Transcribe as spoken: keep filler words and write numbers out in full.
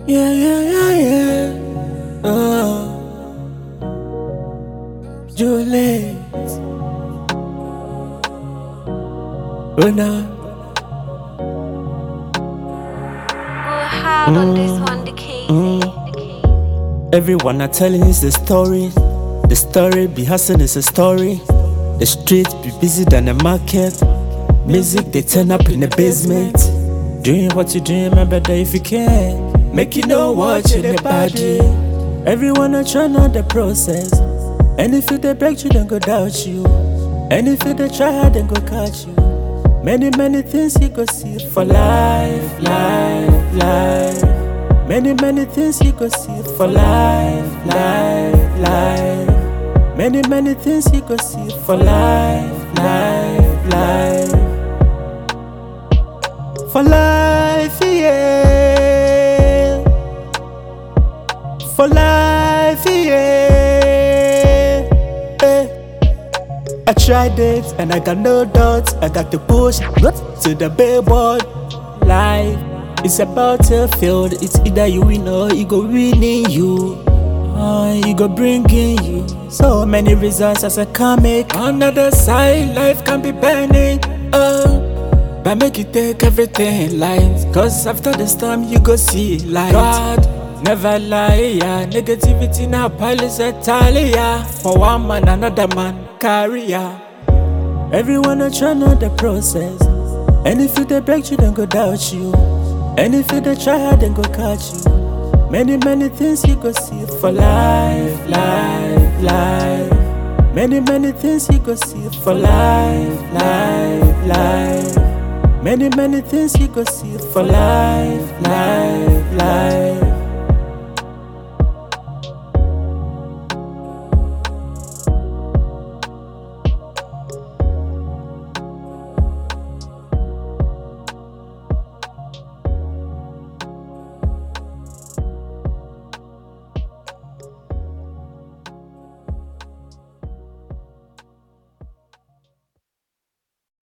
Yeah, yeah, yeah, yeah. Oh, Juliet. Oh, no. Go hard on this one, the Casey. Everyone are telling is the story. The story be hustling is a story. The streets be busy than the market. Music they turn up in the basement. Doing what you do, remember that if you can. Make you know what you're the body. Everyone are trying out the process. And if you they break you, then go doubt you. And if you they try hard, then go catch you. Many, many things you go see for life, life, life. Many, many things you go see for life, life, life. Many, many things you go see for life, life, life. For life, yeah. For life, yeah. Eh. I tried it and I got no doubts. I got to push to the billboard. Life is about to field. It's either you win or it go winning you. Oh, it go bringing you so many results as I can make. On the other side, life can be burning. Oh. But make you take everything in line. Cause after the storm you go see light. God never lie, yeah. Negativity now piles a tally, yeah. For one man, another man, carry, yeah. Everyone are trying out the process. And if you they break you, then go doubt you. And if you they try hard, then go catch you. Many, many things you go see for life, life, life. Many, many things you go see for life, life, life. Many, many things you go see for life, life, life.